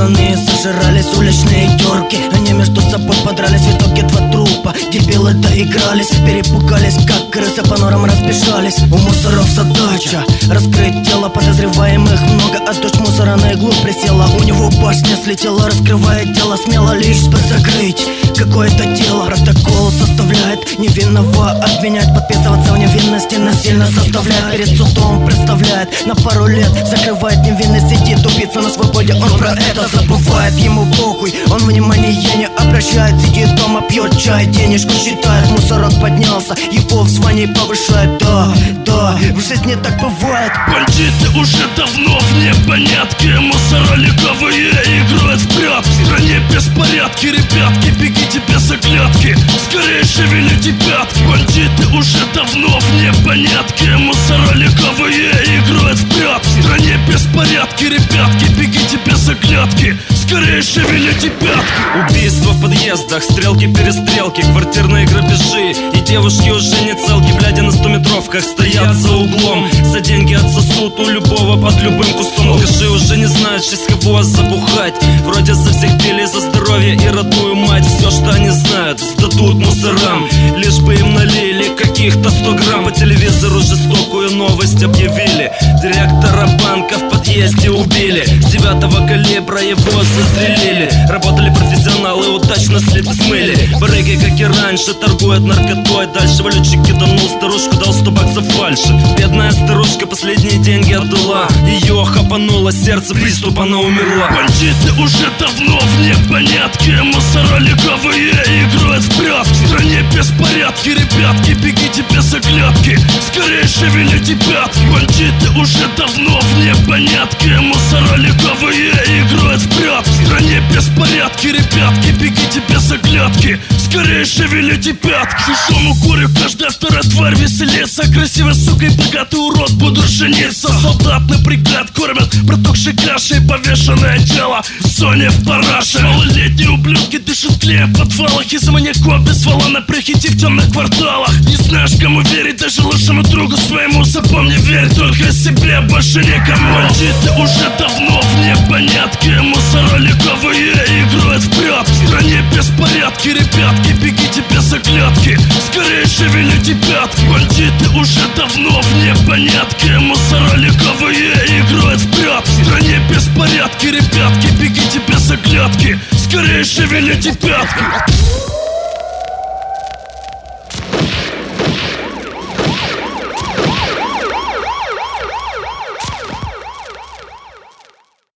пацаны сожрались уличные терки. Они между собой подрались, в итоге два трупа. Дебилы доигрались, перепугались, как крысы по норам разбежались. У мусоров задача раскрыть дело, подозреваемых много, а дождь мусора на иглу присела. У него башня слетела, раскрывает дело смело, лишь бы закрыть какое-то дело. Протокол составляет, невинного обвиняет, подписываться в невинности насильно заставляет. Перед судом представляет, на пару лет закрывает невинность, сидит убийца на свободе, он про это забывает. Ему похуй, он внимания не обращает, сидит дома, пьет чай, денежку считает. Мусорок поднялся, его в звании повышает. Да, в жизни так бывает. Бандиты уже давно в непонятке, мусора лиговые играют в прятки. В стране беспорядки, ребятки, бегите без оглядки, скорее шевелите пятки. Бандиты уже давно в непонятке, мусора лиговые играют в прятки. В стране беспорядки, ребятки, бегите без оглядки, скорее шевелите пятки. Убийства в подъездах, стрелки-перестрелки, квартирные грабежи. И девушки уже не целки, глядя на 100-метровках, стоят за углом. За деньги отсосут у любого под любым кустом. Алкаши уже не знают, через кого забухать. Вроде за всех пили, за здоровье и родную мать. Все, что они знают, сдадут мусорам, лишь бы им налили каких-то 100 грамм. По телевизору жестокую новость объявили: директора банка в подъезде убили. С 9-го калибра его застрелили. Работали профессионалы, удачно след смыли. Барыги, как и раньше, торгуют наркотой. Дальше валютчик киданул старушку, дал 100 баксов фальши. Бедная старушка последние деньги отдала, ее хапануло сердце, приступ, она умерла. Бандиты уже давно в непонятке, мусора лиговые играют в прятки. В стране беспорядки, ребятки, бегите без оглядки, скорее шевелите пятки. Бандиты уже давно в непонятке, мусора лиговые играют в прятки. В стране беспорядки, ребятки, бегите без оглядки, скорее шевелите пятки. Чужому горю каждая вторая тварь веселится. Красивой сукой богатый урод будут жениться. Солдат на бригад кормят протухшей кашей, повешенное тело в зоне в параше. Малолетние ублюдки дышат клеем в подвалах, из-за маньяков без ствола на прихоти в темных кварталах. Не знаешь, кому верить, даже лучшему другу своему. Запомни, верь только себе, больше никому. Бандиты уже давно в непонятке, мусора лиговые играют в прятки. В стране беспорядки, ребятки, бегите без оглядки, скорее шевелите пятки. Бандиты уже давно в непонятке, мусора лиговые играют в прятки. В стране беспорядки, ребятки, бегите без оглядки, скорее шевелите пятки.